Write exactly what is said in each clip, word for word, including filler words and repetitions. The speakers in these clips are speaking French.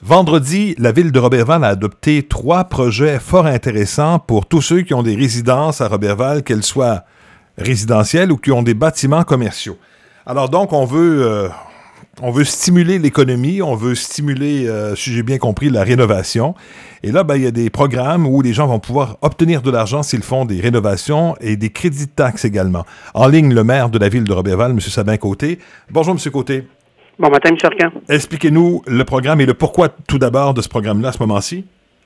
Vendredi, la ville de Roberval a adopté trois projets fort intéressants pour tous ceux qui ont des résidences à Roberval, qu'elles soient résidentielles ou qui ont des bâtiments commerciaux. Alors donc, on veut, euh, on veut stimuler l'économie, on veut stimuler, euh, si j'ai bien compris, la rénovation. Et là, ben, il y a des programmes où les gens vont pouvoir obtenir de l'argent s'ils font des rénovations et des crédits de taxes également. En ligne, le maire de la ville de Roberval, M. Sabin Côté. Bonjour, M. Côté. Bon matin, M. Arcan. Expliquez-nous le programme et le pourquoi tout d'abord de ce programme-là à ce moment-ci.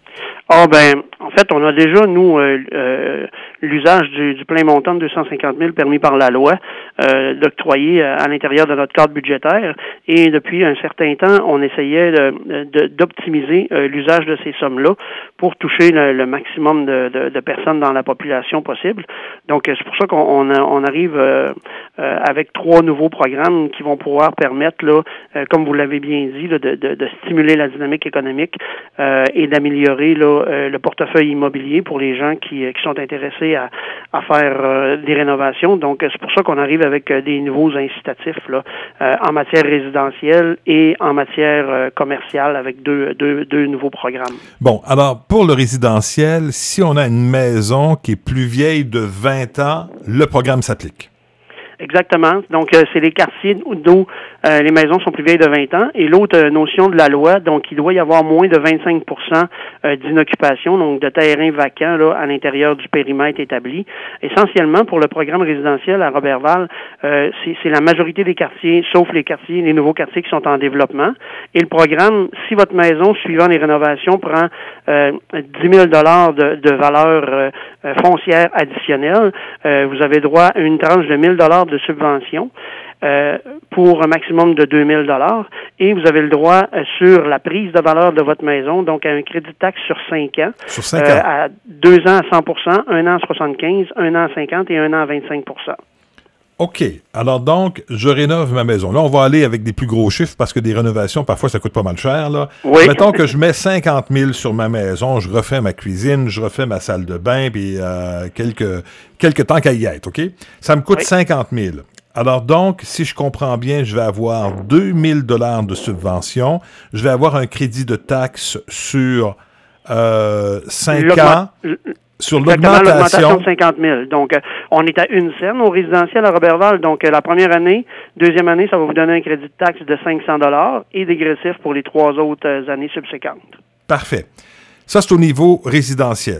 Ah oh, ben, en fait, on a déjà, nous, euh, euh, l'usage du, du plein montant de deux cent cinquante mille permis par la loi, euh, d'octroyer à l'intérieur de notre cadre budgétaire. Et depuis un certain temps, on essayait de, de, d'optimiser euh, l'usage de ces sommes-là pour toucher le, le maximum de, de, de personnes dans la population possible. Donc, c'est pour ça qu'on on, on arrive euh, euh, avec trois nouveaux programmes qui vont pouvoir permettre, là, euh, comme vous l'avez bien dit, là, de, de, de stimuler la dynamique économique euh, et d'améliorer là, euh, le portefeuille immobilier pour les gens qui, qui sont intéressés à, à faire euh, des rénovations. Donc, c'est pour ça qu'on arrive avec euh, des nouveaux incitatifs là, euh, en matière résidentielle et en matière euh, commerciale avec deux, deux, deux nouveaux programmes. Bon, alors, pour le résidentiel, si on a une maison qui est plus vieille de vingt ans, le programme s'applique. Exactement. Donc, euh, c'est les quartiers d'où euh, les maisons sont plus vieilles de vingt ans. Et l'autre euh, notion de la loi, donc, il doit y avoir moins de vingt-cinq pour cent euh, d'inoccupation, donc de terrains vacants là, à l'intérieur du périmètre établi. Essentiellement, pour le programme résidentiel à Roberval, euh, c'est, c'est la majorité des quartiers, sauf les quartiers, les nouveaux quartiers qui sont en développement. Et le programme, si votre maison, suivant les rénovations, prend euh, dix mille dollars de, de valeur euh, foncière additionnelle, euh, vous avez droit à une tranche de mille dollars de subvention euh, pour un maximum de deux mille dollars et vous avez le droit euh, sur la prise de valeur de votre maison, donc à un crédit de taxe sur cinq ans. Sur cinq ans. Euh, à deux ans à cent pour cent, un an à soixante-quinze, un an à cinquante et un an à vingt-cinq pour cent. OK. Alors donc, je rénove ma maison. Là, on va aller avec des plus gros chiffres parce que des rénovations, parfois, ça coûte pas mal cher. Là. Oui. Mettons que je mets cinquante mille sur ma maison, je refais ma cuisine, je refais ma salle de bain, puis euh, quelques, quelques temps qu'à y être, OK? Ça me coûte oui. cinquante mille. Alors donc, si je comprends bien, je vais avoir deux mille dollars de subvention. Je vais avoir un crédit de taxe sur euh, cinq ans. Sur Exactement, l'augmentation. l'augmentation de cinquante mille. Donc, euh, on est à une scène au résidentiel à Roberval. Donc, euh, la première année, deuxième année, ça va vous donner un crédit de taxe de cinq cents dollars et dégressif pour les trois autres euh, années subséquentes. Parfait. Ça, c'est au niveau résidentiel.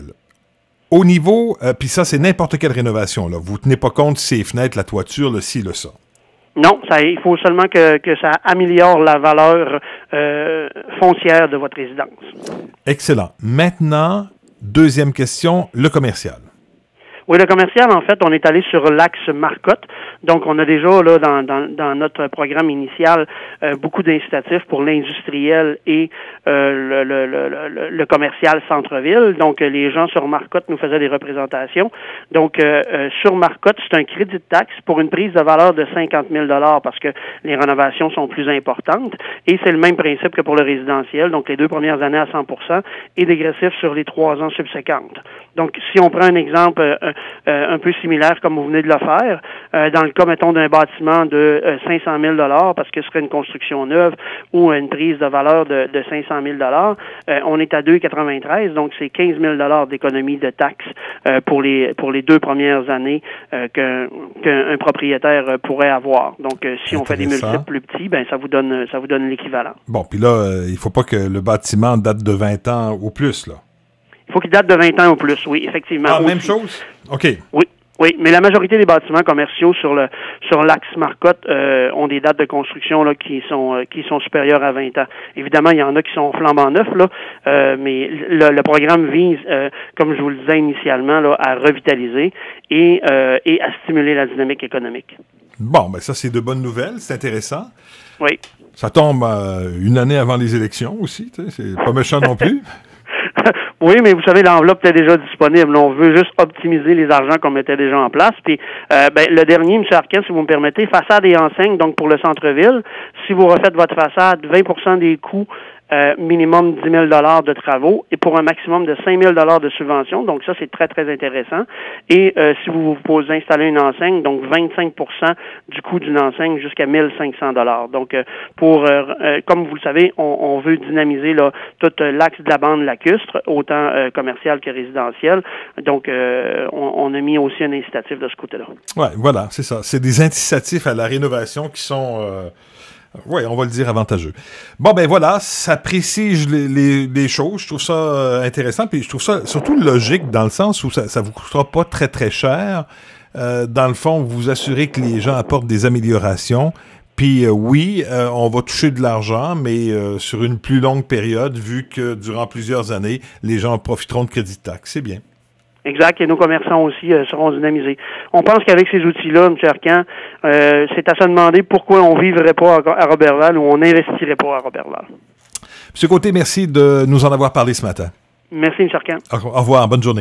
Au niveau, euh, puis ça, c'est n'importe quelle rénovation. Là. Vous ne tenez pas compte si c'est les fenêtres, la toiture, le ci, le ça. Non, ça, il faut seulement que, que ça améliore la valeur euh, foncière de votre résidence. Excellent. Maintenant, deuxième question, le commercial. Oui, le commercial, en fait, on est allé sur l'axe Marcotte. Donc, on a déjà, là, dans, dans, dans notre programme initial, euh, beaucoup d'incitatifs pour l'industriel et euh, le, le, le, le commercial centre-ville. Donc, les gens sur Marcotte nous faisaient des représentations. Donc, euh, euh, sur Marcotte, c'est un crédit de taxe pour une prise de valeur de cinquante mille dollars parce que les rénovations sont plus importantes. Et c'est le même principe que pour le résidentiel. Donc, les deux premières années à cent pour cent et dégressif sur les trois ans subséquentes. Donc, si on prend un exemple euh, euh, un peu similaire comme vous venez de le faire, euh, dans le cas, mettons, d'un bâtiment de euh, cinq cent mille dollars parce que ce serait une construction neuve ou une prise de valeur de, de cinq cent mille dollars, euh, on est à deux virgule quatre-vingt-treize, donc c'est quinze mille dollars d'économie de taxes euh, pour les pour les deux premières années euh, qu'un, qu'un propriétaire euh, pourrait avoir. Donc, euh, si on fait des multiples plus petits, ben ça vous donne ça vous donne l'équivalent. Bon, puis là, euh, il faut pas que le bâtiment date de vingt ans ou plus, là. Il faut qu'il date de vingt ans ou plus, oui, effectivement. Ah, aussi. même chose? OK. Oui. Oui, mais la majorité des bâtiments commerciaux sur le sur l'axe Marcotte euh, ont des dates de construction là qui sont euh, qui sont supérieures à vingt ans. Évidemment, il y en a qui sont flambant neufs là, euh, mais le, le programme vise, euh, comme je vous le disais initialement, là, à revitaliser et euh, et à stimuler la dynamique économique. Bon, ben ça c'est de bonnes nouvelles, c'est intéressant. Oui. Ça tombe euh, une année avant les élections aussi, tu sais, c'est pas méchant non plus. Oui, mais vous savez, l'enveloppe était déjà disponible. On veut juste optimiser les argents qu'on mettait déjà en place. Puis, euh, ben, le dernier, M. Arcan, si vous me permettez, façade et enseigne, donc pour le centre-ville. Si vous refaites votre façade, vingt pour cent des coûts euh, minimum dix mille dollars de travaux et pour un maximum de cinq mille dollars de subvention. Donc ça, c'est très, très intéressant. Et euh, si vous vous installez une enseigne, donc vingt-cinq pour cent du coût d'une enseigne jusqu'à mille cinq cents dollars. Donc, euh, pour euh, euh, comme vous le savez, on, on veut dynamiser là, tout euh, l'axe de la bande lacustre, autant euh, commercial que résidentiel. Donc, euh, on, on a mis aussi un incitatif de ce côté-là. Oui, voilà, c'est ça. C'est des incitatifs à la rénovation qui sont... Euh Oui, on va le dire avantageux. Bon, ben voilà, ça précise les, les, les choses. Je trouve ça euh, intéressant, puis je trouve ça surtout logique dans le sens où ça ne vous coûtera pas très, très cher. Euh, dans le fond, vous vous assurez que les gens apportent des améliorations. Puis euh, oui, euh, on va toucher de l'argent, mais euh, sur une plus longue période, vu que durant plusieurs années, les gens profiteront de crédit de taxe. C'est bien. Exact, et nos commerçants aussi euh, seront dynamisés. On pense qu'avec ces outils-là, M. Arcan, euh, c'est à se demander pourquoi on ne vivrait pas à, à Roberval ou on n'investirait pas à Roberval. M. Côté, merci de nous en avoir parlé ce matin. Merci, M. Arcan. Au revoir, bonne journée.